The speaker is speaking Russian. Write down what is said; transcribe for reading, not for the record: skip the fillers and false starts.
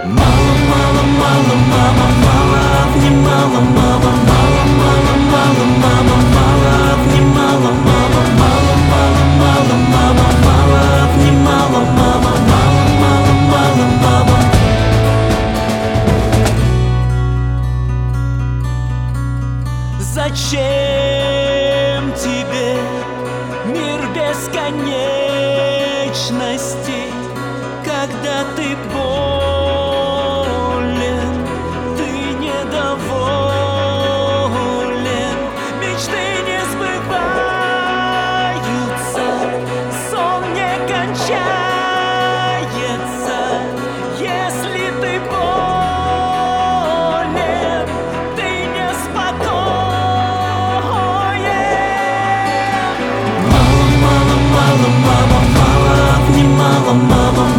Мало, мало, мало, мама, мало, обнимала, мама, мало, мало, мало, мама, мало, обнимала, мама, мало, мало, мало, мама, мало, обнимала, мама, мало, мало, мало, мама. Зачем тебе мир бесконечности, когда ты болен, ты недоволен, мечты не сбываются, сон не кончается, если ты болен, ты неспокоен. Мало, мало, мало, мама, мало, обнимала, мама.